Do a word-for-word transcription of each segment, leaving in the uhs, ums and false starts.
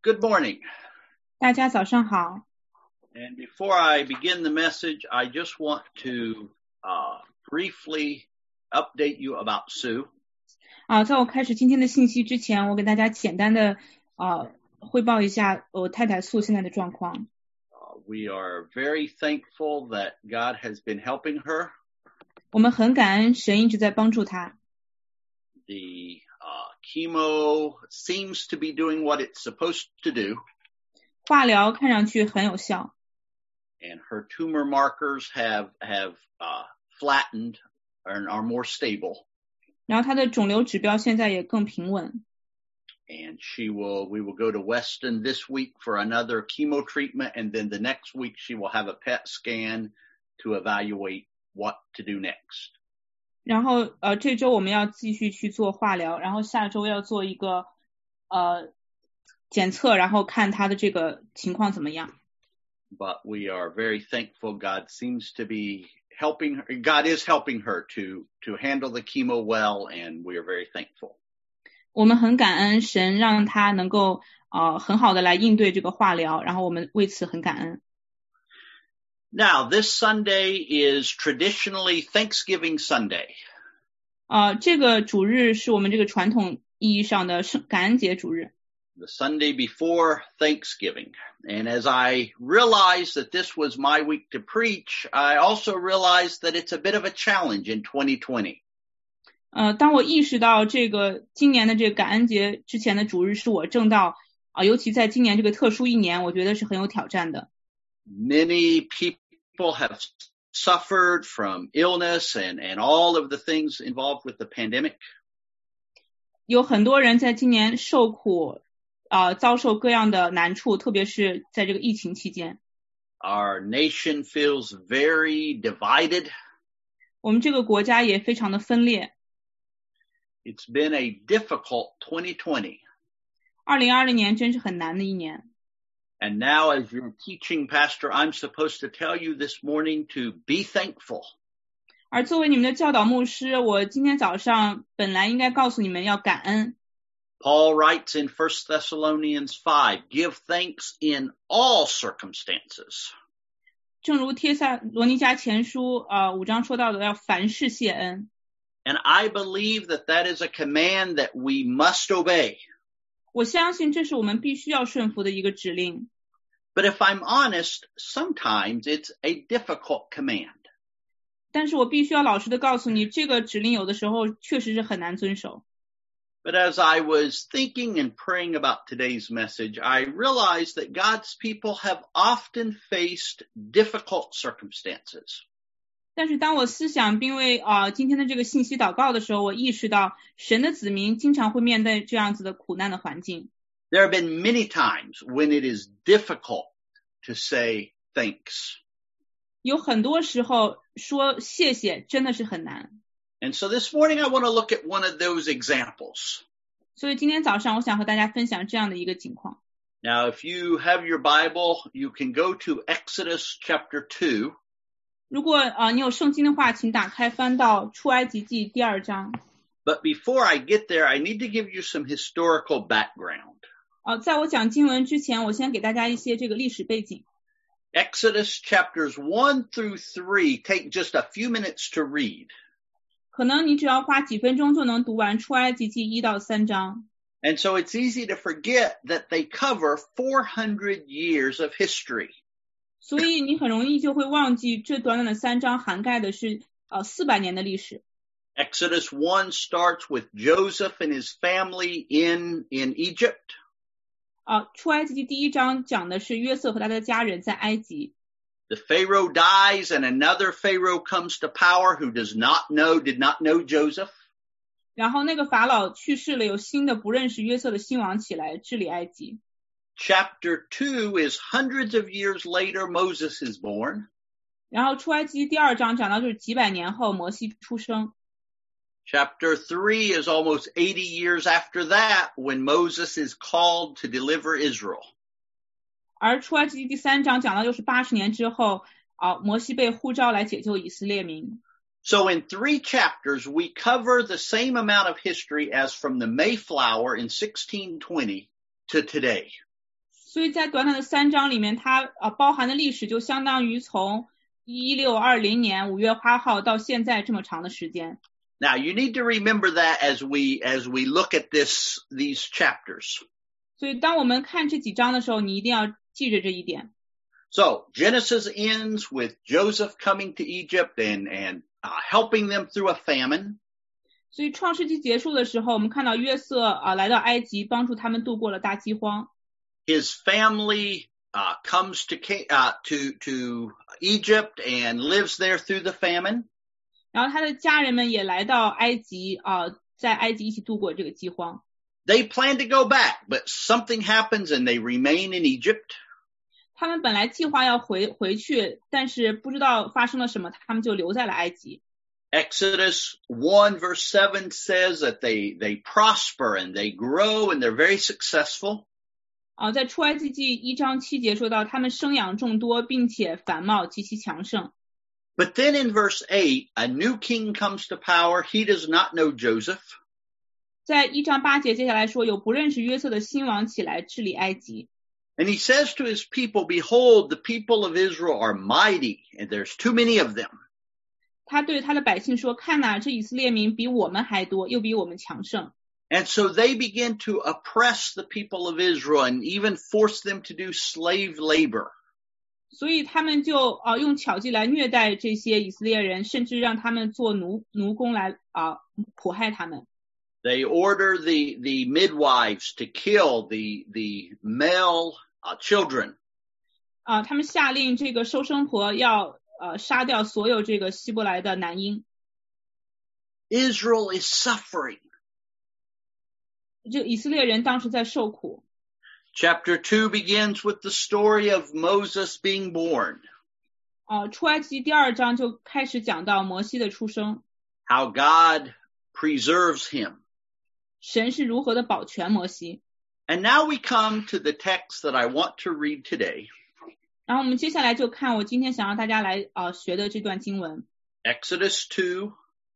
Good morning. 大家早上好。 And before I begin the message, I just want to uh, briefly update you about Sue. 啊，在我开始今天的信息之前，我给大家简单的呃汇报一下我太太素现在的状况。 Uh, we are very thankful that God has been helping her. 我们很感恩神一直在帮助她。 The uh, chemo seems to be doing what it's supposed to do. 化疗看上去很有效。 And her tumor markers have, have uh, flattened and are more stable. 然后她的肿瘤指标现在也更平稳。 And she will, we will go to Weston this week for another chemo treatment. And then the next week she will have a P E T scan to evaluate what to do next. 然后呃这周我们要继续去做化疗，然后下周要做一个呃检测，然后看她的这个情况怎么样。 But we are very thankful God seems to be helping her. God is helping her to, to handle the chemo well, and we are very thankful. 我们很感恩神让她能够呃很好的来应对这个化疗，然后我们为此很感恩。 Now, this Sunday is traditionally Thanksgiving Sunday. 呃这个主日是我们这个传统意义上的圣感恩节主日。 The Sunday before Thanksgiving. And as I realized that this was my week to preach, I also realized that it's a bit of a challenge in twenty twenty. 呃当我意识到这个今年的这个感恩节之前的主日是我正道啊、呃，尤其在今年这个特殊一年，我觉得是很有挑战的。 Many people have suffered from illness and, and all of the things involved with the pandemic. 有很多人在今年受苦啊、呃，遭受各样的难处，特别是在这个疫情期间。 Our nation feels very divided. 我们这个国家也非常的分裂。 It's been a difficult twenty twenty. 二零二零年真是很难的一年。 And now as your teaching pastor, I'm supposed to tell you this morning to be thankful. 而作为你们的教导牧师，我今天早上本来应该告诉你们要感恩。 Paul writes in First Thessalonians five, give thanks in all circumstances. 正如帖撒罗尼迦前书呃五章说到的，要凡事谢恩。 And I believe that that is a command that we must obey. 我相信这是我们必须要顺服的一个指令。 But if I'm honest, sometimes it's a difficult command. 但是我必须要老实的告诉你，这个指令有的时候确实是很难遵守。 But as I was thinking and praying about today's message, I realized that God's people have often faced difficult circumstances. 但是当我思想并为啊、呃、今天的这个信息祷告的时候，我意识到神的子民经常会面对这样子的苦难的环境。 There have been many times when it is difficult to say thanks. 有很多时候说谢谢真的是很难。 And so this morning I want to look at one of those examples. 所以今天早上我想和大家分享这样的一个情况。 Now, if you have your Bible, you can go to Exodus chapter two. 如果啊、呃、你有圣经的话，请打开翻到出埃及记第二章。 But before I get there, I need to give you some historical background. 呃，在我讲经文之前，我先给大家一些这个历史背景。 Exodus chapters one through three take just a few minutes to read. 可能你只要花几分钟就能读完出埃及记一到三章。 And so it's easy to forget that they cover four hundred years of history. 所以你很容易就会忘记这短短的三章涵盖的是呃四百年的历史。 Exodus one starts with Joseph and his family in, in Egypt. 啊，出埃及记第一章讲的是约瑟和他的家人在埃及。 The Pharaoh dies and another Pharaoh comes to power who does not know, did not know Joseph. 然后那个法老去世了，有新的不认识约瑟的新王起来治理埃及。 Chapter two is hundreds of years later, Moses is born. 然后出埃及记第二章讲到就是几百年后摩西出生。 Chapter three is almost eighty years after that when Moses is called to deliver Israel. 而出埃及记第三章讲到又是八十年之后啊，摩西被呼召来解救以色列民。 So in three chapters, we cover the same amount of history as from the Mayflower in sixteen twenty to today. 所以在短短的三章里面，它呃包含的历史就相当于从一六二零年五月八号到现在这么长的时间。 Now you need to remember that as we as we look at this these chapters. 所以当我们看这几章的时候，你一定要记着这一点。 So Genesis ends with Joseph coming to Egypt and and uh, helping them through a famine. 所以创世纪结束的时候，我们看到约瑟啊、呃、来到埃及，帮助他们度过了大饥荒。 His family uh, comes to uh, to to Egypt and lives there through the famine. 然后他的家人们也来到埃及啊、呃，在埃及一起度过这个饥荒。 They plan to go back, but something happens and they remain in Egypt. 他们本来计划要回回去，但是不知道发生了什么，他们就留在了埃及。 Exodus one verse seven says that they they prosper and they grow and they're very successful. 啊，在出埃及记一章七节说到，他们生养众多，并且繁茂极其强盛。 But then in verse eight, a new king comes to power. He does not know Joseph. 在一章八节接下来说，有不认识约瑟的新王起来治理埃及。 And he says to his people, behold, the people of Israel are mighty, and there's too many of them. 他对他的百姓说，看哪，这以色列民比我们还多，又比我们强盛。 And so they begin to oppress the people of Israel and even force them to do slave labor. 所以他们就啊、呃、用巧计来虐待这些以色列人，甚至让他们做奴奴工来啊、呃、迫害他们。 They order the the midwives to kill the the male uh, children. 啊、呃，他们下令这个收生婆要呃杀掉所有这个希伯来的男婴。 Israel is suffering. 这以色列人当时在受苦。 Chapter two begins with the story of Moses being born. 哦、呃，出埃及第二章就开始讲到摩西的出生。 How God preserves him. 神是如何的保全摩西。 And now we come to the text that I want to read today. 然后我们接下来就看我今天想让大家来呃学的这段经文。 Exodus two.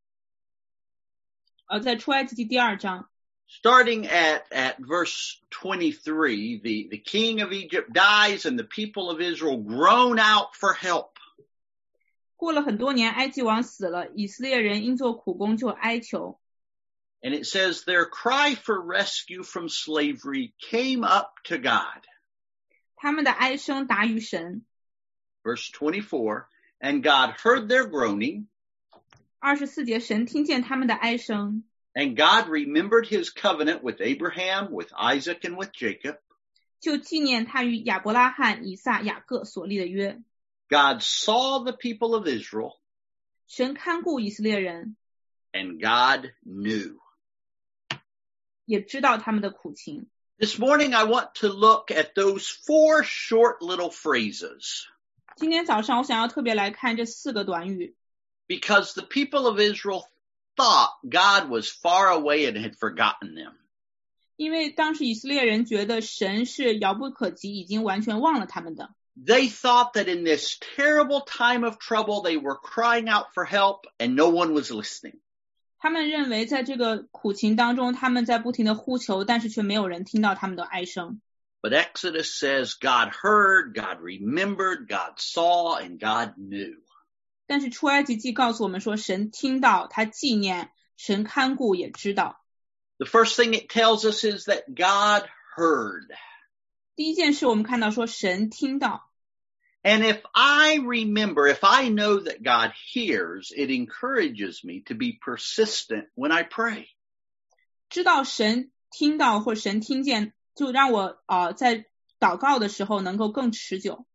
呃，在出埃及记第二章。 Starting at, at verse twenty-three, the, the king of Egypt dies and the people of Israel groan out for help. 过了很多年，埃及王死了，以色列人因做苦工就哀求。 And it says their cry for rescue from slavery came up to God. 他们的哀声达于神。 Verse twenty-four, and God heard their groaning. 二十四节，神听见他们的哀声。 And God remembered his covenant with Abraham, with Isaac, and with Jacob. 就纪念他与亚伯拉罕、以撒、雅各所立的约。 God saw the people of Israel. 神看顾以色列人。 And God knew. 也知道他们的苦情。 This morning I want to look at those four short little phrases. 今天早上我想要特别来看这四个短语。 Because the people of Israel thought God was far away and had forgotten them. 因为当时以色列人觉得神是遥不可及，已经完全忘了他们的。 They thought that in this terrible time of trouble, they were crying out for help and no one was listening. 他们认为在这个苦情当中，他们在不停的呼求，但是却没有人听到他们的哀声。 But Exodus says God heard, God remembered, God saw, and God knew. 但是出埃及记告诉我们说，神听到，他纪念，神看顾也知道。 The first thing it tells us is that God heard. 第一件事我们看到说神听到。 And if I remember, if I know that God hears, it encourages me to be persistent when I pray. 知道神听到或神听见，就让我呃在祷告的时候能够更持久。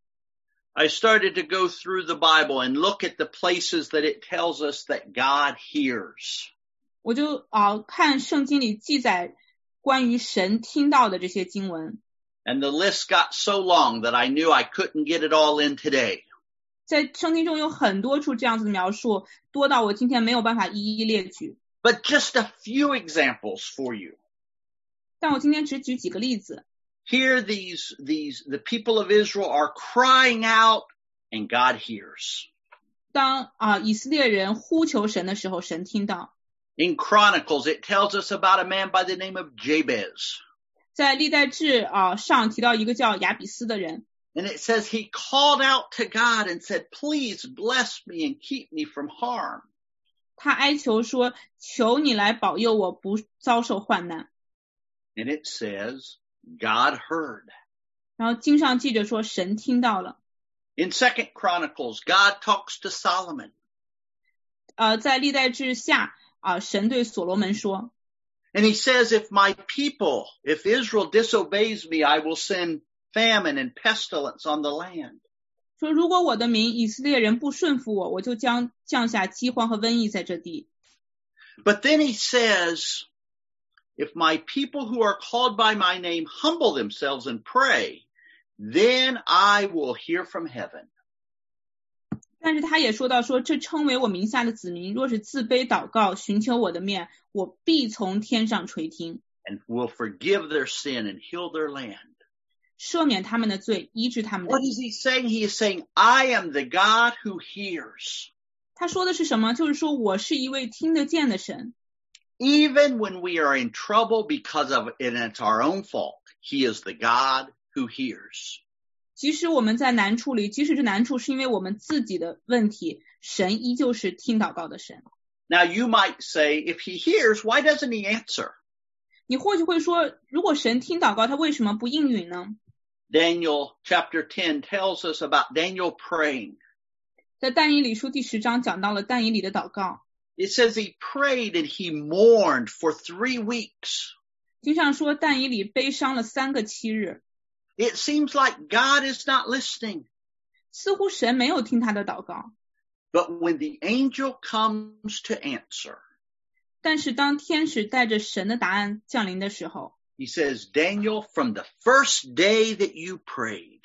I started to go through the Bible and look at the places that it tells us that God hears. 我就呃看圣经里记载关于神听到的这些经文。 And the list got so long that I knew I couldn't get it all in today. 在圣经中有很多处这样子的描述，多到我今天没有办法一一列举。 But just a few examples for you. 但我今天只举几个例子。 Here these, these, the people of Israel are crying out and God hears. 当啊、呃、以色列人呼求神的时候，神听到。 In Chronicles, it tells us about a man by the name of Jabez. 在历代志啊、呃、上提到一个叫亚比斯的人。 And it says he called out to God and said, please bless me and keep me from harm. 他哀求说，求你来保佑我不遭受患难。 And it says God heard. 然后经上记着说，神听到了。 In Second Chronicles, God talks to Solomon. 呃，在历代志下啊、呃，神对所罗门说。 And he says, if my people, if Israel disobeys me, I will send famine and pestilence on the land. 说如果我的民以色列人不顺服我，我就将降下饥荒和瘟疫在这地。 But then he says, if my people who are called by my name humble themselves and pray, then I will hear from heaven. 但是他也说到说，这称为我名下的子民，若是自卑祷告，寻求我的面，我必从天上垂听。 And will forgive their sin and heal their land. 赦免他们的罪，医治他们的。 What is he saying? He is saying, I am the God who hears. 他说的是什么？就是说我是一位听得见的神。 Even when we are in trouble because of it, and it's our own fault, he is the God who hears. 即使我们在难处里，即使这难处是因为我们自己的问题，神依旧是听祷告的神。 Now you might say, if he hears, why doesn't he answer? 你或许会说，如果神听祷告，他为什么不应允呢？ Daniel chapter ten tells us about Daniel praying. 在但以理书第十章讲到了但以理的祷告。 It says he prayed and he mourned for three weeks. 经上说但以理悲伤了三个七日。 It seems like God is not listening. 似乎神没有听他的祷告。 But when the angel comes to answer, 但是当天使带着神的答案降临的时候， he says, Daniel, from the first day that you prayed,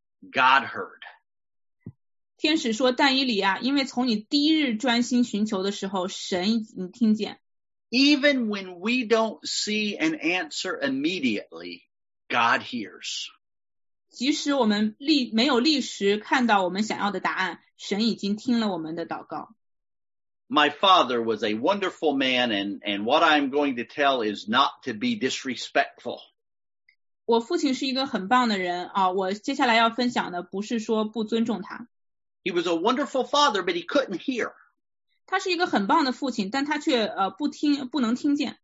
God heard. 天使说但以理啊，因为从你第一日专心寻求的时候，神已经听见。 Even when we don't see an answer immediately, God hears. 即使我们立没有立时看到我们想要的答案，神已经听了我们的祷告。 My father was a wonderful man, and, and what I'm going to tell is not to be disrespectful. 我父亲是一个很棒的人啊，我接下来要分享的不是说不尊重他。 He was a wonderful father, but he couldn't hear. 他是一个很棒的父亲，但他却呃不听不能听见。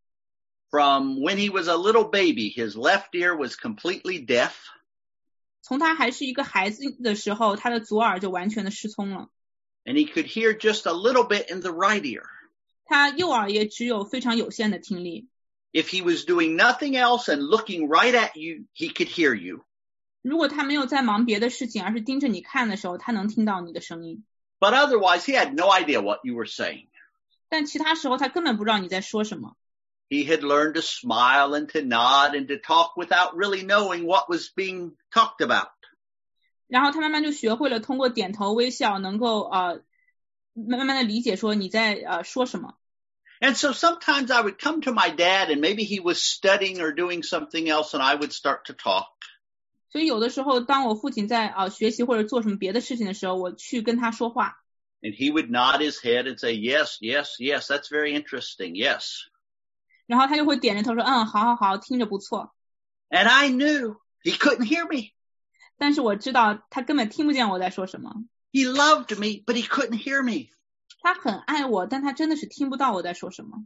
From when he was a little baby, his left ear was completely deaf. 从他还是一个孩子的时候，他的左耳就完全的失聪了。 And he could hear just a little bit in the right ear. 他右耳也只有非常有限的听力。 If he was doing nothing else and looking right at you, he could hear you. 如果他没有在忙别的事情，而是盯着你看的时候，他能听到你的声音。 But otherwise, he had no idea what you were saying. 但其他时候他根本不知道你在说什么。 He had learned to smile and to nod and to talk without really knowing what was being talked about. 然后他慢慢就学会了通过点头微笑，能够呃慢慢的理解说你在呃说什么。 And so sometimes I would come to my dad and maybe he was studying or doing something else and I would start to talk. 所以有的时候当我父亲在呃学习或者做什么别的事情的时候，我去跟他说话。 And he would nod his head and say, yes, yes, yes, that's very interesting, yes. 然后他就会点着头说，嗯，好好好，听着不错。 And I knew he couldn't hear me. 但是我知道他根本听不见我在说什么。 He loved me, but he couldn't hear me. 他很爱我，但他真的是听不到我在说什么。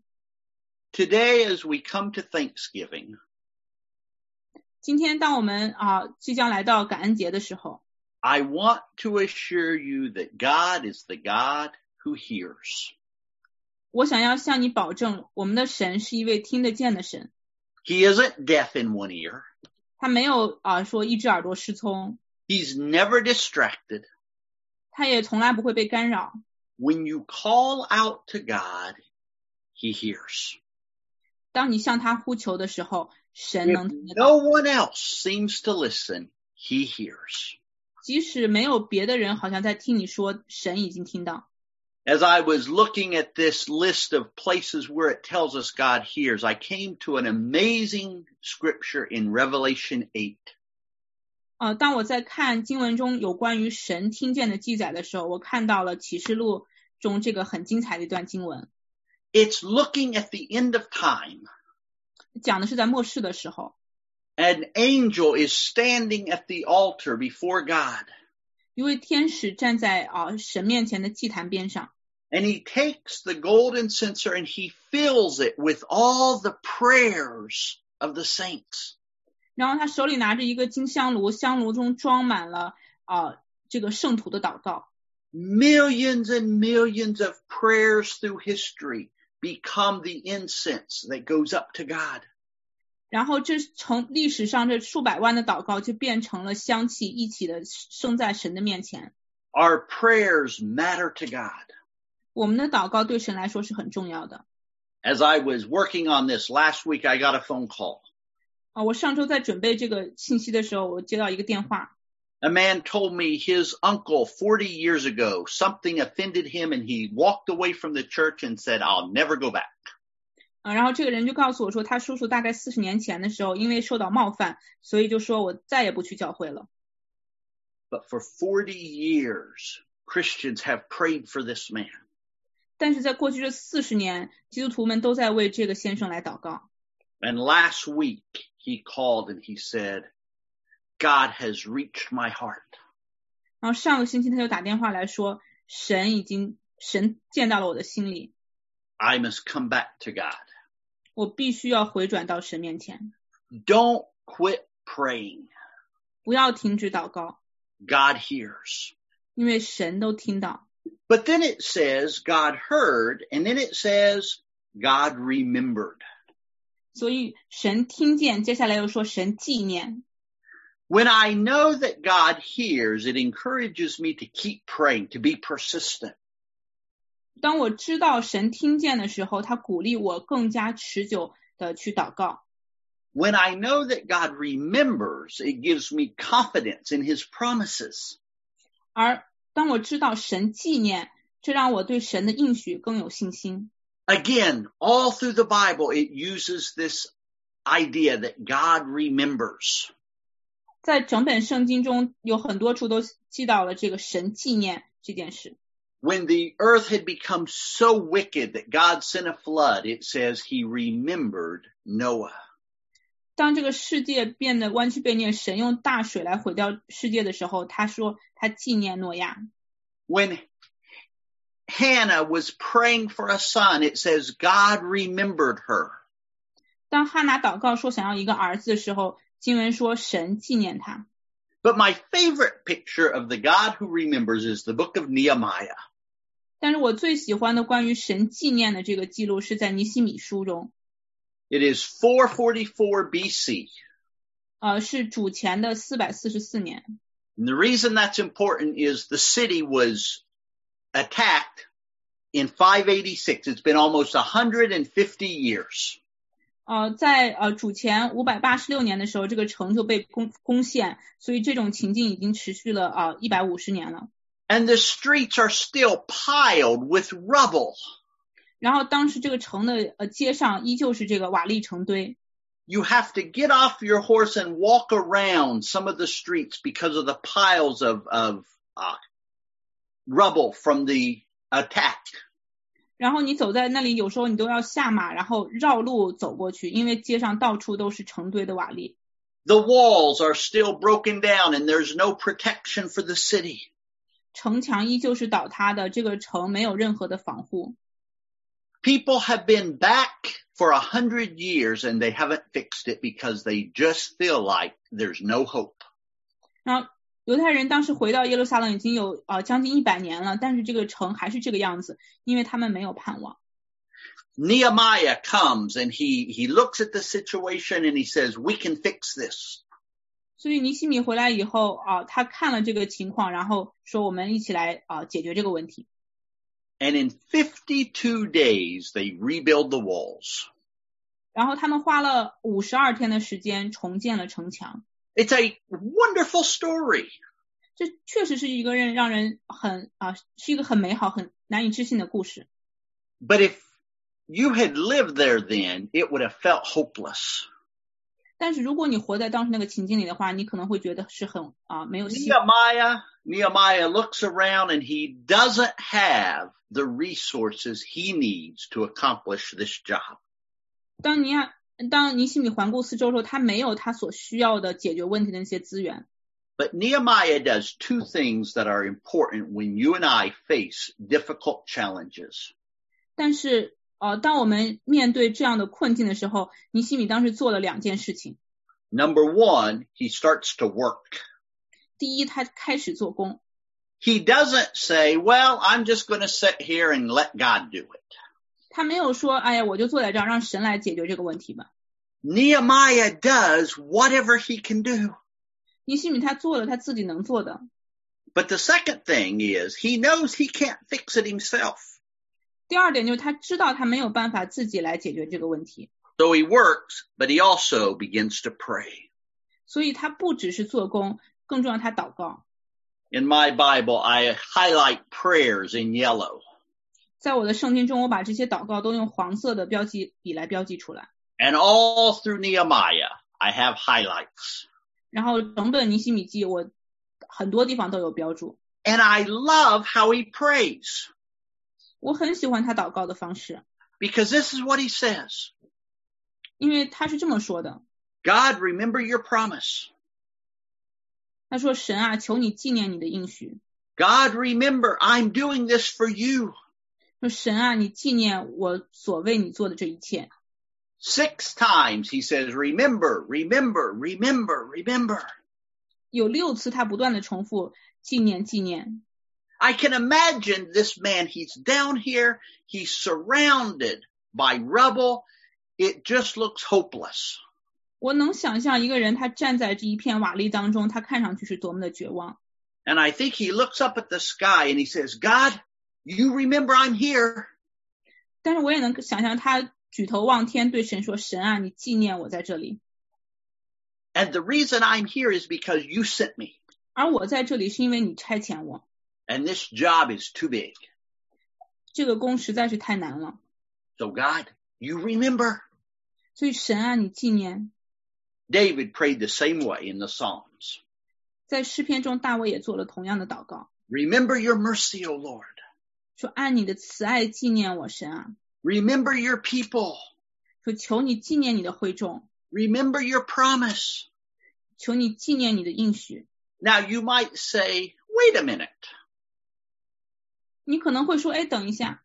Today, as we come to Thanksgiving, 今天当我们啊、呃、即将来到感恩节的时候， I want to assure you that God is the God who hears. 我想要向你保证，我们的神是一位听得见的神。 He isn't deaf in one ear. 他没有啊、呃、说一只耳朵失聪， He's never distracted. 他也从来不会被干扰。 When you call out to God, he hears. 当你向他呼求的时候，神 If 能听得 no 到。 one else seems to listen, he hears. 即使没有别的人好像在听你说，神已经听到。 As I was looking at this list of places where it tells us God hears, I came to an amazing scripture in Revelation eight. 呃，当我在看经文中有关于神听见的记载的时候，我看到了启示录中这个很精彩的一段经文， It's looking at the end of time. 讲的是在末世的时候， An angel is standing at the altar before God. 一位天使站在啊神面前的祭坛边上。 And he takes the golden censer and he fills it with all the prayers of the saints. 然后他手里拿着一个金香炉，香炉中装满了啊这个圣徒的祷告。 Millions and millions of prayers through history become the incense that goes up to God. 然后这成历史上这数百万的祷告就变成了香气一起的升在神的面前。 Our prayers matter to God. 我们的祷告对神来说是很重要的。 As I was working on this last week, I got a phone call. 啊，我上周在准备这个信息的时候，我接到一个电话。 A man told me his uncle forty years ago, something offended him and he walked away from the church and said, I'll never go back. 啊，然后这个人就告诉我说，他叔叔大概四十年前的时候，因为受到冒犯，所以就说我再也不去教会了。 But for forty years, Christians have prayed for this man. 但是在过去这四十年，基督徒们都在为这个先生来祷告。 And last week, he called and he said, God has reached my heart. 然后上个星期他就打电话来说，神已经神见到了我的心里。 I must come back to God. 我必须要回转到神面前。 Don't quit praying. 不要停止祷告。 God hears. 因为神都听到。 But then it says God heard, and then it says God remembered. 所以神听见，接下来又说神纪念。 When I know that God hears, it encourages me to keep praying, to be persistent. 当我知道神听见的时候，他鼓励我更加持久的去祷告。 When I know that God remembers, it gives me confidence in his promises. 而当我知道神纪念，这让我对神的应许更有信心。 Again, all through the Bible, it uses this idea that God remembers. 在整本圣经中有很多处都记到了这个神纪念这件事。 When the earth had become so wicked that God sent a flood, it says he remembered Noah. 当这个世界变得弯曲背逆，神用大水来毁掉世界的时候，他说他纪念诺亚。 When Hannah was praying for a son, it says God remembered her. 当哈拿祷告说想要一个儿子的时候，经文说神纪念他。 But my favorite picture of the God who remembers is the book of Nehemiah. 但是我最喜欢的关于神纪念的这个记录是在尼希米书中。 It is four forty-four B C. 呃，是主前的四百四十四年。 And the reason that's important is the city was attacked in five eighty-six. It's been almost one hundred fifty years. 呃，在呃主前五百八十六年的时候，这个城就被攻攻陷，所以这种情境已经持续了啊一百五十年了。 And the streets are still piled with rubble. 然后当时这个城的呃街上依旧是这个瓦砾成堆。 You have to get off your horse and walk around some of the streets because of the piles of of uh, rubble from the attack. 然后你走在那里，有时候你都要下马，然后绕路走过去，因为街上到处都是成堆的瓦砾。 The walls are still broken down and there's no protection for the city. 城墙依旧是倒塌的，这个城没有任何的防护。 People have been back for a hundred years and they haven't fixed it because they just feel like there's no hope. 然后犹太人当时回到耶路撒冷已经有呃将近一百年了，但是这个城还是这个样子，因为他们没有盼望。 Nehemiah comes and he he looks at the situation and he says, "We can fix this." 所以尼希米回来以后啊、呃，他看了这个情况，然后说我们一起来啊、呃、解决这个问题。 And in fifty-two days they rebuild the walls. 然后他们花了五十二天的时间重建了城墙。 It's a wonderful story. 这确实是一个人让人很啊、呃，是一个很美好、很难以置信的故事。 But if you had lived there then, it would have felt hopeless. 但是如果你活在当时那个情境里的话，你可能会觉得是很啊、呃、没有希望。 Nehemiah, Nehemiah looks around and he doesn't have the resources he needs to accomplish this job. 当尼亚当尼希米环顾四周的时候，他没有他所需要的解决问题的那些资源。 But Nehemiah does two things that are important when you and I face difficult challenges. 但是呃，当我们面对这样的困境的时候，尼希米当时做了两件事情。 Number one, he starts to work. 第一，他开始做工。 He doesn't say, well, I'm just going to sit here and let God do it. 他没有说，哎呀，我就坐在这儿，让神来解决这个问题吧。 Nehemiah does whatever he can do. 尼希米他做了他自己能做的。 But the second thing is, he knows he can't fix it himself. 第二点就是他知道他没有办法自己来解决这个问题。 So he works, but he also begins to pray. 所以他不只是做工，更重要他祷告。 In my Bible, I highlight prayers in yellow. 在我的圣经中，我把这些祷告都用黄色的标记笔来标记出来。 And all through Nehemiah, I have highlights. 然后整本尼希米记我很多地方都有标注。 And I love how he prays. 我很喜欢他祷告的方式。 Because this is what he says. 因为他是这么说的。 God, remember your promise. 他说，神啊，求你纪念你的应许。 God, remember, I'm doing this for you. 说神啊，你纪念我所为你做的这一切。 Six times he says, remember, remember, remember, remember. 有六次他不断的重复纪念纪念。 I can imagine this man, he's down here, he's surrounded by rubble. It just looks hopeless. 我能想象一个人他站在这一片瓦砾当中，他看上去是多么的绝望。 And I think he looks up at the sky and he says, God, you remember I'm here. 但是我也能想象他举头望天对神说，神啊，你纪念我在这里。 And the reason I'm here is because you sent me. 而我在这里是因为你差遣我。 And this job is too big. 这个工实在是太难了。 So God, you remember. 所以神啊，你纪念。 David prayed the same way in the Psalms. 在诗篇中，大卫也做了同样的祷告。 Remember your mercy, O Lord. 说按你的慈爱纪念我，神啊。 Remember your people. 说求你纪念你的会众。 Remember your promise. 求你纪念你的应许。 Now you might say, wait a minute. 你可能会说，哎，等一下。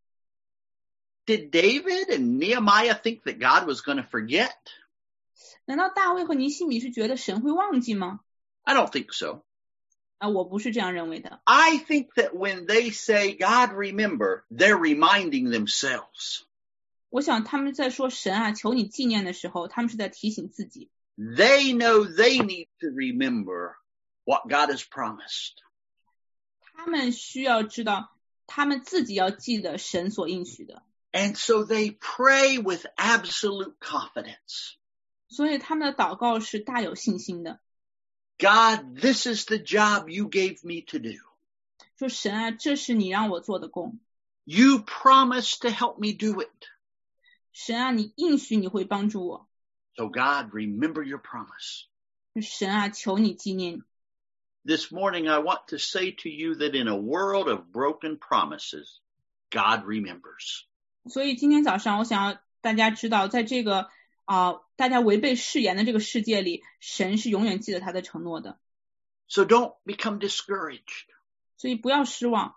Did David and Nehemiah think that God was going to forget? 难道大卫和尼希米是觉得神会忘记吗？ I don't think so. 啊，我不是这样认为的。 I think that when they say, God, remember, they're reminding themselves. 我想他们在说神啊，求你纪念的时候，他们是在提醒自己。 They know they need to remember what God has promised. 他们需要知道，他们自己要记得神所应许的。 And so they pray with absolute confidence. 所以他们的祷告是大有信心的。 God, this is the job you gave me to do. 说神啊，这是你让我做的工。 You promised to help me do it. 神啊，你应许你会帮助我。 So God, remember your promise. 神啊，求你纪念。 This morning I want to say to you that in a world of broken promises, God remembers. 所以今天早上我想要大家知道，在这个啊、呃、大家违背誓言的这个世界里，神是永远记得他的承诺的。 So don't become discouraged. 所以不要失望。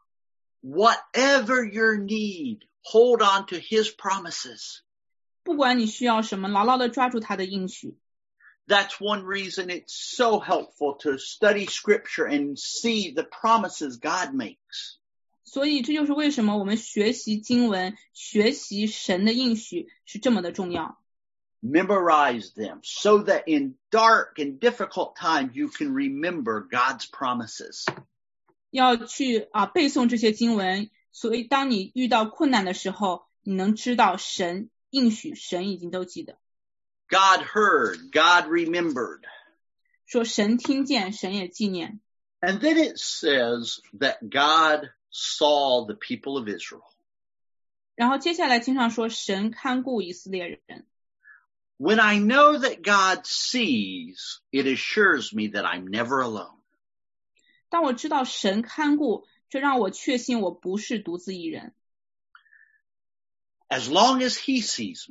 Whatever your need, hold on to his promises. 不管你需要什么，牢牢地抓住他的应许。 That's one reason it's so helpful to study scripture and see the promises God makes. 所以这就是为什么我们学习经文，学习神的应许是这么的重要。 Memorize them so that in dark and difficult times you can remember God's promises. 要去啊背诵这些经文，所以当你遇到困难的时候，你能知道神应许，神已经都记得。 God heard, God remembered. 说神听见，神也纪念。 And then it says that God saw the people of Israel. 然后接下来经常说神看顾以色列人。 When I know that God sees, it assures me that I'm never alone. 当我知道神看顾，这让我确信我不是独自一人。 As long as he sees me,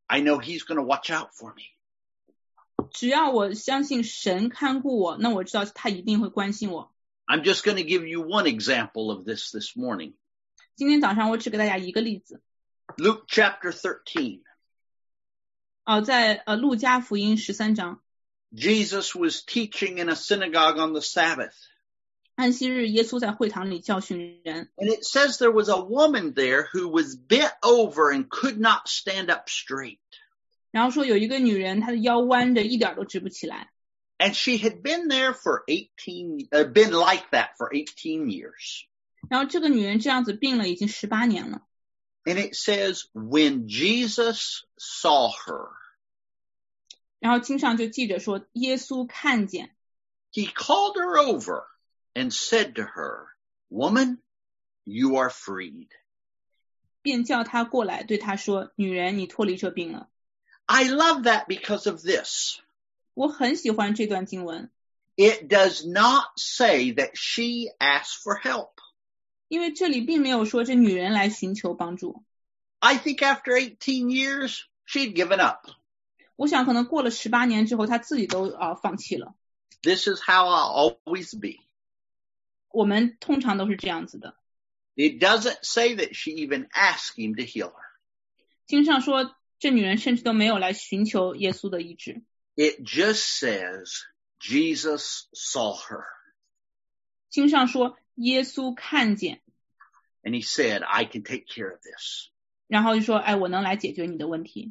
I know he's going to watch out for me. 只要我相信神看顾我，那我知道他一定会关心我。 I'm just going to give you one example of this this morning. 今天早上我只给大家一个例子。 Luke chapter thirteen. 哦，在呃路加福音十三章。 Jesus was teaching in a synagogue on the Sabbath. 安息日，耶稣在会堂里教训人。 And it says there was a woman there who was bent over and could not stand up straight. 然后说有一个女人，她的腰弯着，一点都直不起来。 And she had been there for eighteen, uh, been like that for eighteen years. 然后这个女人这样子病了已经十八年了。 And it says, when Jesus saw her, 然后经上就记着说，耶稣看见。 He called her over and said to her, Woman, you are freed. 便叫她过来，对她说，女人，你脱离这病了。 I love that because of this. 我很喜欢这段经文。 It does not say that she asked for help. 因为这里并没有说这女人来寻求帮助。 I think after eighteen years, she'd given up. 我想可能过了十八年之后，她自己都啊、呃、放弃了。 This is how I'll always be. 我们通常都是这样子的。 It doesn't say that she even asked him to heal her. 经上说，这女人甚至都没有来寻求耶稣的医治。 It just says Jesus saw her. 经上说，耶稣看见。 And he said, I can take care of this. 然后就说，哎，我能来解决你的问题。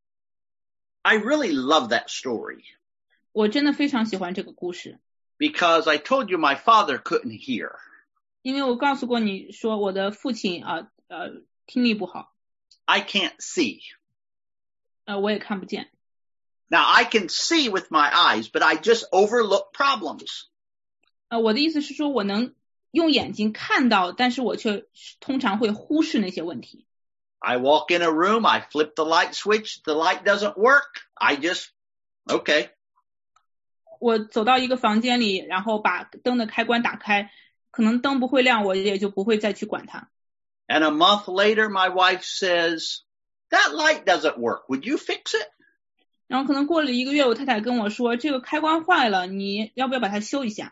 I really love that story. 我真的非常喜欢这个故事。 Because I told you my father couldn't hear. 因为我告诉过你说，我的父亲啊呃听力不好。 I can't see. 呃，我也看不见。 Now I can see with my eyes, but I just overlook problems. 呃，我的意思是说，我能用眼睛看到，但是我却通常会忽视那些问题。 I walk in a room, I flip the light switch, the light doesn't work, I just, okay. 我走到一个房间里，然后把灯的开关打开，可能灯不会亮，我也就不会再去管它。 And a month later, my wife says, that light doesn't work, would you fix it? 然后可能过了一个月，我太太跟我说，这个开关坏了，你要不要把它修一下？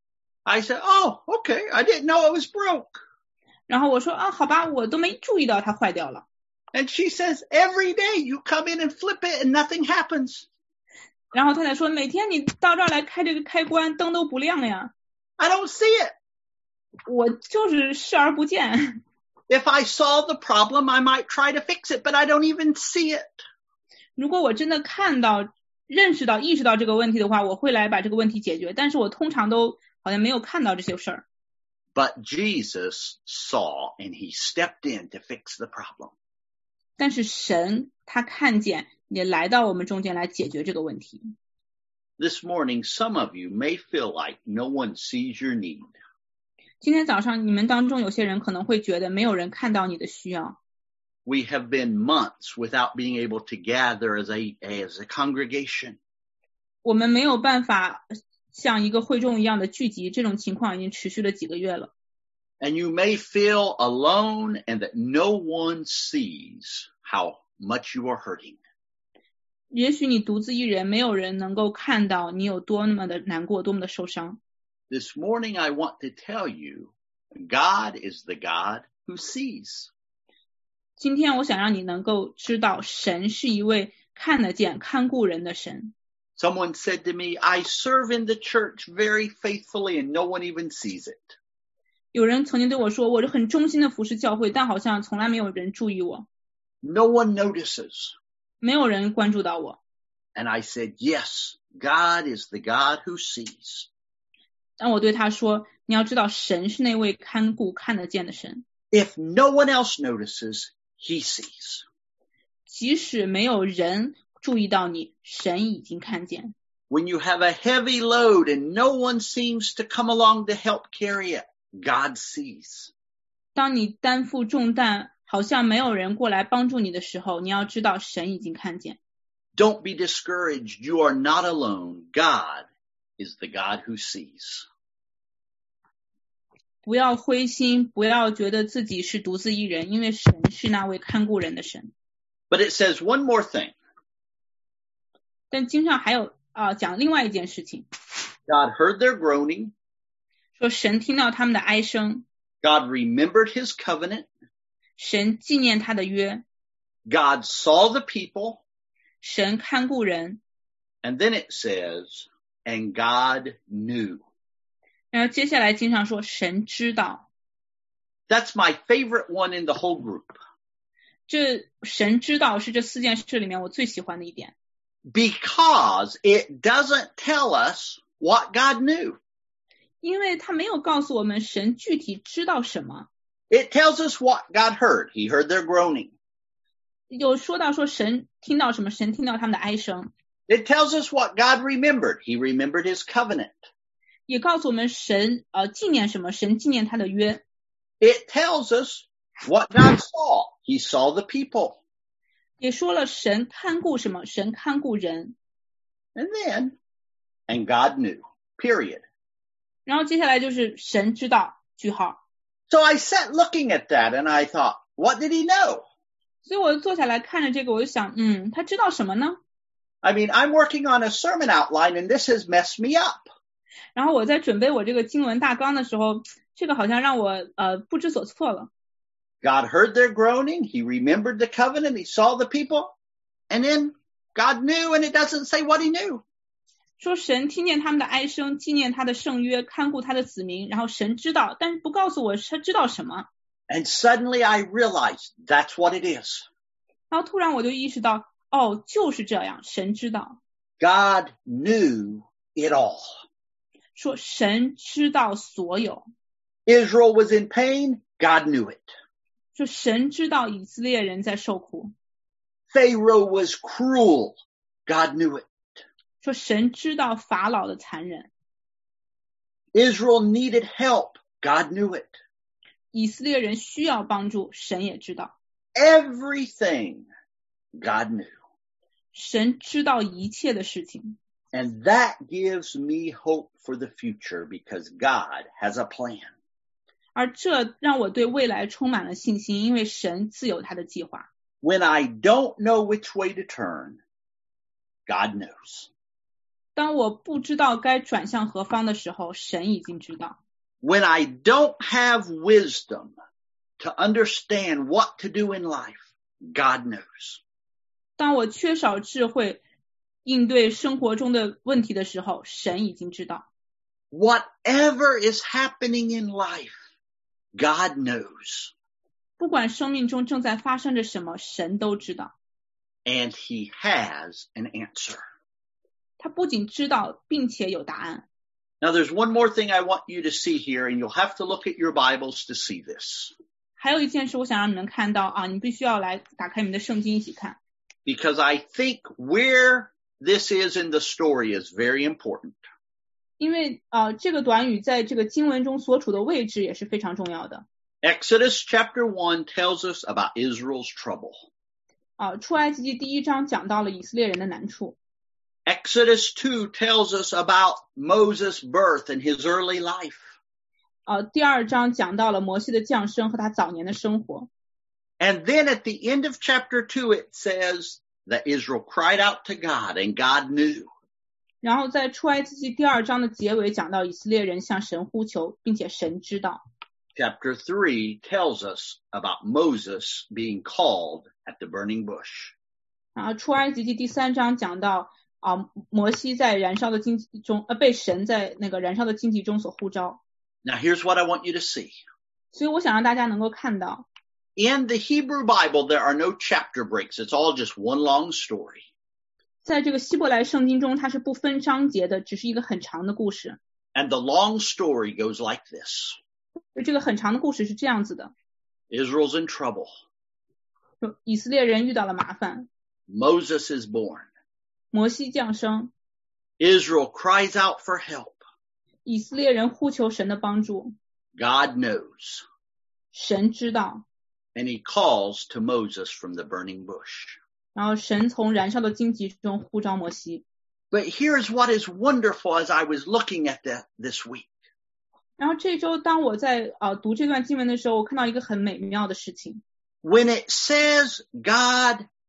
I said, oh, okay, I didn't know it was broke. 然后我说，啊，好吧，我都没注意到它坏掉了。 And she says, every day you come in and flip it and nothing happens. 然后太太说，每天你到这儿来开这个开关，灯都不亮呀。 I don't see it. 我就是视而不见。 If I saw the problem, I might try to fix it, but I don't even see it. 如果我真的看到、认识到、意识到这个问题的话，我会来把这个问题解决，但是我通常都好像没有看到这些事儿。 But Jesus saw and he stepped in to fix the problem. 但是神他看见，也来到我们中间来解决这个问题。 This morning, some of you may feel like no one sees your need. 今天早上你们当中有些人可能会觉得没有人看到你的需要。 We have been months without being able to gather as a, as a congregation. 我们没有办法像一个会众一样的聚集，这种情况已经持续了几个月了。 And you may feel alone and that no one sees how much you are hurting. 也许你独自一人，没有人能够看到你有多么的难过，多么的受伤。 This morning I want to tell you, God is the God who sees. 今天我想让你能够知道，神是一位看得见、看顾人的神。 Someone said to me, I serve in the church very faithfully and no one even sees it. 有人曾经对我说，我是很忠心的服侍教会，但好像从来没有人注意我。 No one notices. 没有人关注到我。 And I said, yes, God is the God who sees. 但我对他说，你要知道，神是那位看顾、看得见的神。 If no one else notices, he sees. 即使没有人注意到你，神已经看见。 When you have a heavy load and no one seems to come along to help carry it, God sees. 当你担负重担，好像没有人过来帮助你的时候，你要知道神已经看见。 Don't be discouraged. You are not alone. God is the God who sees. 不要灰心，不要觉得自己是独自一人，因为神是那位看顾人的神。 But it says one more thing. 但经上还有啊、呃、讲另外一件事情。 God heard their groaning. 说神听到他们的哀声。 God remembered his covenant. 神纪念他的约。 God saw the people. 神看顾人。 And then it says, and God knew. 然后接下来经常说神知道。 That's my favorite one in the whole group. 这神知道是这四件事里面我最喜欢的一点。 Because it doesn't tell us what God knew. 因为他没有告诉我们神具体知道什么。 It tells us what God heard. He heard their groaning. 有说到说神听到什么，神听到他们的哀声。 It tells us what God remembered. He remembered his covenant. 也告诉我们神呃纪念什么，神纪念他的约。 It tells us what God saw. He saw the people. 也说了神看顾什么，神看顾人。 And then, and God knew. Period. 然后接下来就是神知道，句号。 So I sat looking at that and I thought, what did he know? 所以我坐下来看着这个，我就想，嗯，他知道什么呢？ I mean, I'm working on a sermon outline and this has messed me up. 然后我在准备我这个经文大纲的时候，这个好像让我呃不知所措了。 God heard their groaning. He remembered the covenant. He saw the people. And then God knew, and it doesn't say what he knew. 说神听见他们的哀声，纪念他的圣约，看顾他的子民，然后神知道，但是不告诉我他知道什么。 And suddenly I realized that's what it is. 然后突然我就意识到，哦，就是这样，神知道。 God knew it all. 说神知道所有。 Israel was in pain. God knew it. 说神知道以色列人在受苦。 Pharaoh was cruel. God knew it. 说神知道法老的残忍。 Israel needed help. God knew it. 以色列人需要帮助，神也知道。 Everything God knew. 神知道一切的事情。 And that gives me hope for the future because God has a plan. 而这让我对未来充满了信心，因为神自有他的计划。 When I don't know which way to turn, God knows. 当我不知道该转向何方的时候，神已经知道。 When I don't have wisdom to understand what to do in life, God knows. 当我缺少智慧应对生活中的问题的时候，神已经知道。 Whatever is happening in life, God knows. 不管生命中正在发生着什么，神都知道。 And he has an answer. 他不仅知道，并且有答案。 Now there's one more thing I want you to see here, and you'll have to look at your Bibles to see this. 还有一件事我想让你们看到啊，你必须要来打开你们的圣经一起看。 Because I think where this is in the story is very important. 因为啊、呃，这个短语在这个经文中所处的位置也是非常重要的。 Exodus chapter one tells us about Israel's trouble. 啊，出埃及记第一章讲到了以色列人的难处。 Exodus two tells us about Moses' birth and his early life. 啊，第二章讲到了摩西的降生和他早年的生活。 And then at the end of chapter two it says that Israel cried out to God and God knew. 然后在出埃及记第二章的结尾讲到以色列人向神呼求，并且神知道。 Chapter three tells us about Moses being called at the burning bush. 然后出埃及记第三章讲到啊，摩西在燃烧的荆棘中，呃，被神在那个燃烧的荆棘中所呼召。 Now here's what I want you to see. 所以我想让大家能够看到。 In the Hebrew Bible, there are no chapter breaks. It's all just one long story. 在这个希伯来圣经中，它是不分章节的，只是一个很长的故事。 And the long story goes like this. 这个很长的故事是这样子的。 Israel's in trouble. 以色列人遇到了麻烦。 Moses is born. 摩西降生。 Israel cries out for help. 以色列人呼求神的帮助。 God knows. 神知道。 And he calls to Moses from the burning bush. 然后神从燃烧的荆棘中呼召摩西。 But here's what is wonderful as I was looking at that this week. 然后这周当我在呃读这段经文的时候，我看到一个很美妙的事情。 When it says God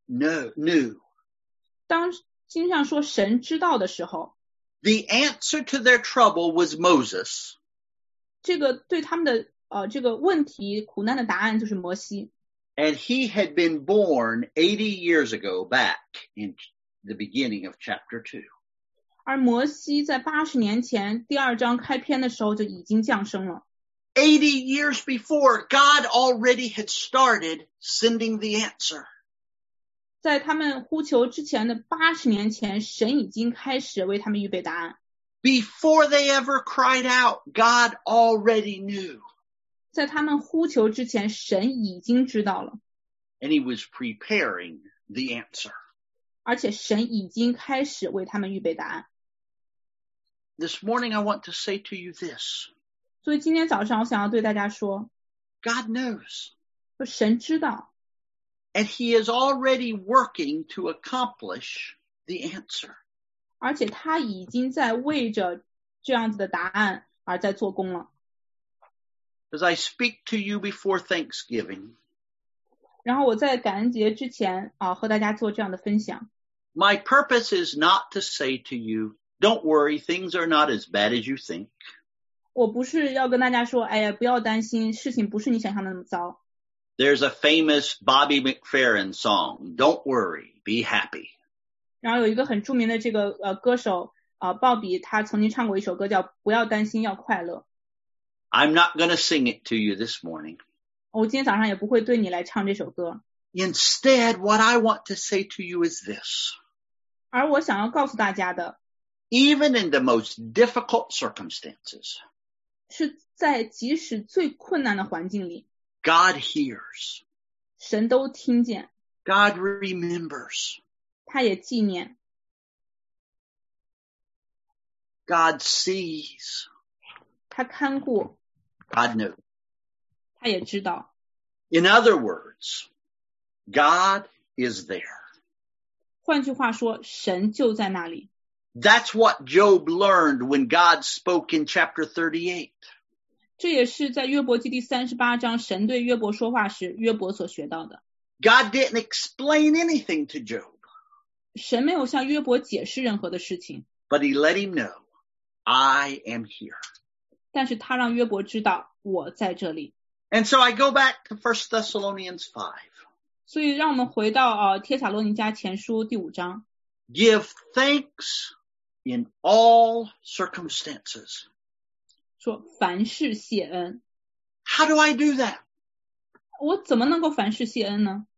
know, knew. 当经上说神知道的时候， The answer to their trouble was Moses. 这个对他们的呃这个问题苦难的答案就是摩西。 And he had been born eighty years ago back in the beginning of chapter two. 而摩西在八十年前第二章开篇的时候就已经降生了。 eighty years before, God already had started sending the answer. 在他们呼求之前的八十年前，神已经开始为他们预备答案。 Before they ever cried out, God already knew. 在他们呼求之前，神已经知道了。 And he was preparing the answer. 而且神已经开始为他们预备答案。 This morning I want to say to you this. 所以今天早上我想要对大家说， God knows. 说神知道。 And he is already working to accomplish the answer. 而且他已经在为着这样子的答案而在做工了。 As I speak to you before Thanksgiving, 然后我在感恩节之前啊，和大家做这样的分享。 My purpose is not to say to you, don't worry, things are not as bad as you think. 我不是要跟大家说，哎呀，不要担心，事情不是你想象的那么糟。 There's a famous Bobby McFerrin song, Don't worry, be happy. 然后有一个很著名的这个呃歌手啊、呃，鲍比，他曾经唱过一首歌叫《不要担心，要快乐》。 I'm not going to sing it to you this morning. 我今天早上也不会对你来唱这首歌。 Instead, what I want to say to you is this. 而我想要告诉大家的， Even in the most difficult circumstances, 是在即使最困难的环境里， God hears. 神都听见， God remembers. 他也纪念， God sees. 他看顾， God knows. 他也知道。 In other words, God is there. 换句话说，神就在那里。 That's what Job learned when God spoke in chapter thirty-eight. 这也是在约伯记第三十八章神对约伯说话时，约伯所学到的。 God didn't explain anything to Job, 神没有向约伯解释任何的事情， but he let him know, I am here. 但是他让约伯知道我在这里。 And so I go back to First Thessalonians five. 所以让我们回到啊帖撒罗尼迦前书第五章， Give thanks in all circumstances. 说凡事谢恩。 How do I do that? 我怎么能够凡事谢恩呢？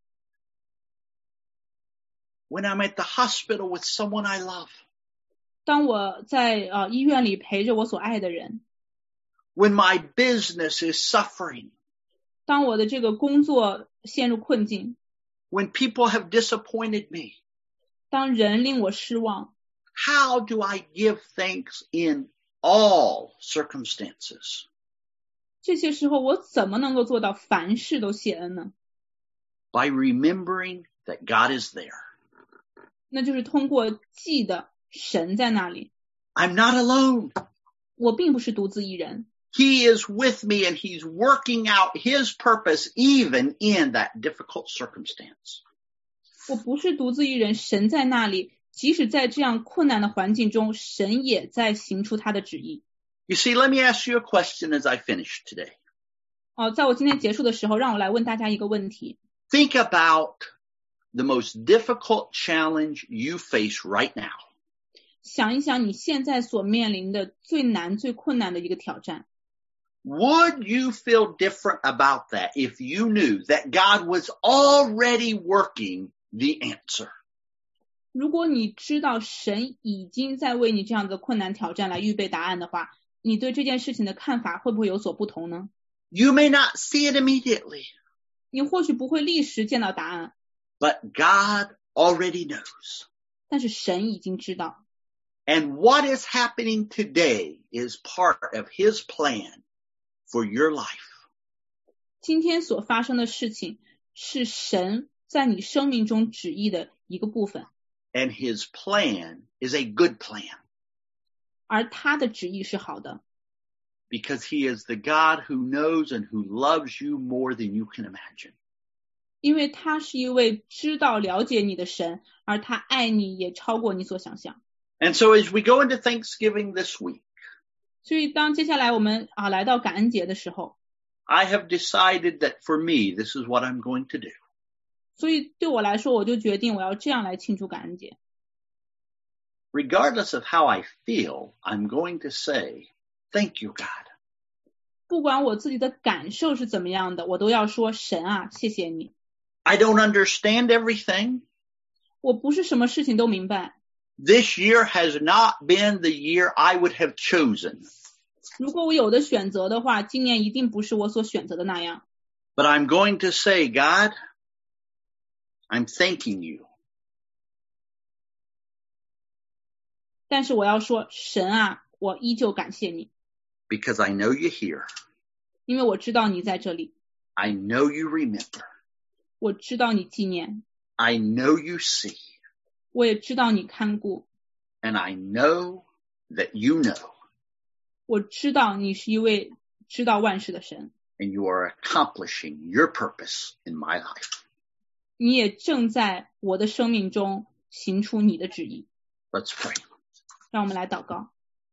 When I'm at the hospital with someone I love. 当我在呃医院里陪着我所爱的人， When my business is suffering. 当我的这个工作陷入困境， When people have disappointed me. 当人令我失望， How do I give thanks in all circumstances? 这些时候我怎么能够做到凡事都谢恩呢？ By remembering that God is there. 那就是通过记得神在那里， I'm not alone. 我并不是独自一人， He is with me and he's working out his purpose even in that difficult circumstance. 我不是独自一人，神在那里，即使在这样困难的环境中，神也在行出他的旨意。 You see, let me ask you a question as I finish today. 哦，在我今天结束的时候，让我来问大家一个问题。 Think about the most difficult challenge you face right now. 想一想你现在所面临的最难、最困难的一个挑战。 Would you feel different about that if you knew that God was already working the answer? 如果你知道神已经在为你这样的困难挑战来预备答案的话，你对这件事情的看法会不会有所不同呢？ You may not see it immediately, 你或许不会立时见到答案， but God already knows. 但是神已经知道。 And what is happening today is part of his plan for your life. 今天所发生的事情是神在你生命中旨意的一个部分， And his plan is a good plan 而他的旨意是好的， because he is the God who knows and who loves you more than you can imagine. 因为他是一位知道了解你的神，而他爱你也超过你所想象。 And so as we go into Thanksgiving this week, 所以当接下来我们啊来到感恩节的时候， I have decided that for me, this is what I'm going to do. 所以对我来说，我就决定我要这样来庆祝感恩节。 Regardless of how I feel, I'm going to say, thank you, God. 不管我自己的感受是怎么样的，我都要说神啊，谢谢你。 I don't understand everything. 我不是什么事情都明白。 This year has not been the year I would have chosen. 如果我有的选择的话，今年一定不是我所选择的那样。 But I'm going to say, God, I'm thanking you. 但是我要说，神啊，我依旧感谢你。 Because I know you're here. 因为我知道你在这里。 I know you remember. 我知道你纪念。 I know you see. 我也知道你看顾。 And I know that you know. 我知道你是一位知道万事的神。 And you are accomplishing your purpose in my life. 你也正在我的生命中行出你的旨意。 Let's pray. 让我们来祷告。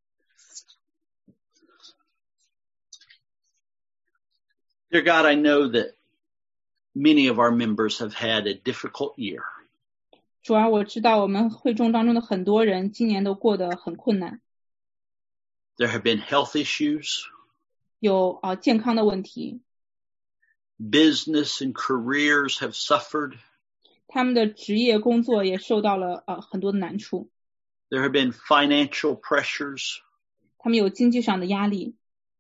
Dear God, I know that many of our members have had a difficult year. 主啊，我知道我们会众当中的很多人今年都过得很困难。 There have been health issues. 有啊、呃、健康的问题。 Business and careers have suffered. 他们的职业工作也受到了呃很多的难处。 There have been financial pressures. 他们有经济上的压力。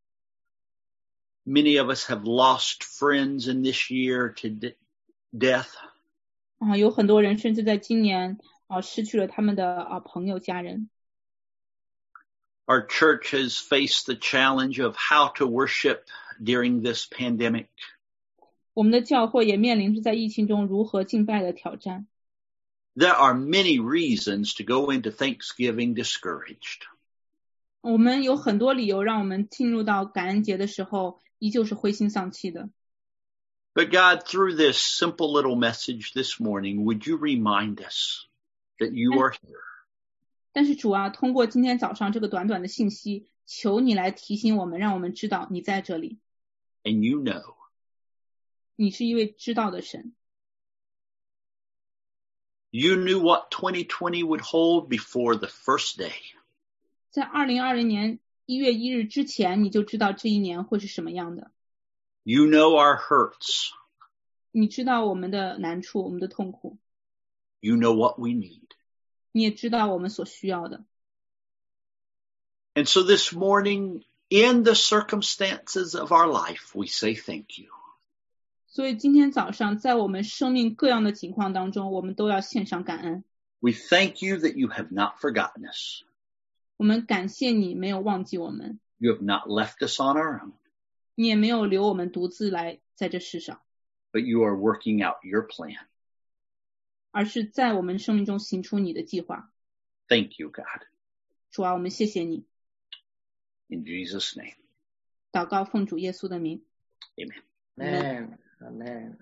Many of us have lost friends in this year to de- death. 啊，有很多人甚至在今年啊失去了他们的啊朋友家人。 Our church has faced the challenge of how to worship during this pandemic. 我们的教会也面临着在疫情中如何敬拜的挑战。 There are many reasons to go into Thanksgiving discouraged. 我们有很多理由让我们进入到感恩节的时候依旧是灰心丧气的。 But God, through this simple little message this morning, would you remind us that you are here? 但是主啊，通过今天早上这个短短的信息，求你来提醒我们，让我们知道你在这里。 And you know. 你是一位知道的神。 You knew what twenty twenty would hold before the first day. 在二零二零年一月一日之前，你就知道这一年会是什么样的。 You know our hurts. 你知道我们的难处，我们的痛苦。 You know what we need. 你也知道我们所需要的。 And so this morning, in the circumstances of our life, we say thank you. 所以今天早上，在我们生命各样的情况当中，我们都要献上感恩。 We thank you that you have not forgotten us. 我们感谢你没有忘记我们。 You have not left us on our own. 你也没有留我们独自来在这世上。 But you are working out your plan. 而是在我们生命中行出你的计划。 Thank you, God. 主啊，我们谢谢你。 In Jesus' name. 祷告奉主耶稣的名。 Amen. Amen. Amen.